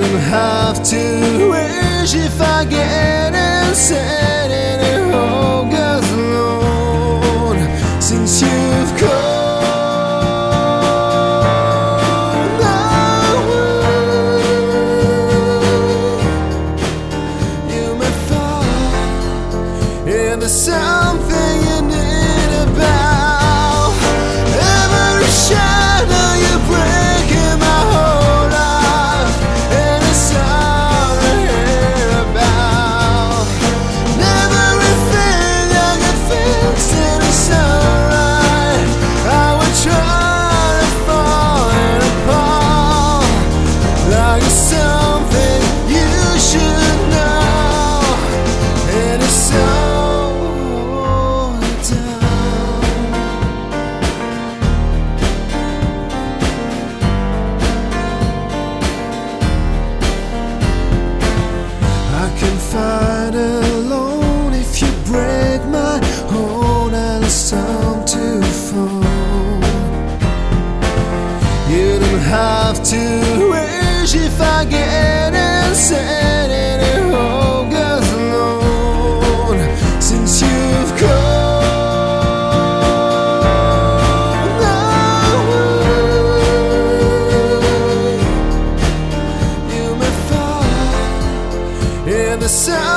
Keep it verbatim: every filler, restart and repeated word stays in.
don't have to wish if I get insane and all goes alone since you've called. And there's something you need about every shadow you break in my whole life, and it's all I hear about. And everything I get fixed and it's alright. I would try to fall apart like it's something you should know, and it's so fight alone if you break my heart and it's time to fall. You don't have to wish if I get insane and it all goes alone since you've called. No, you may fall in the sun.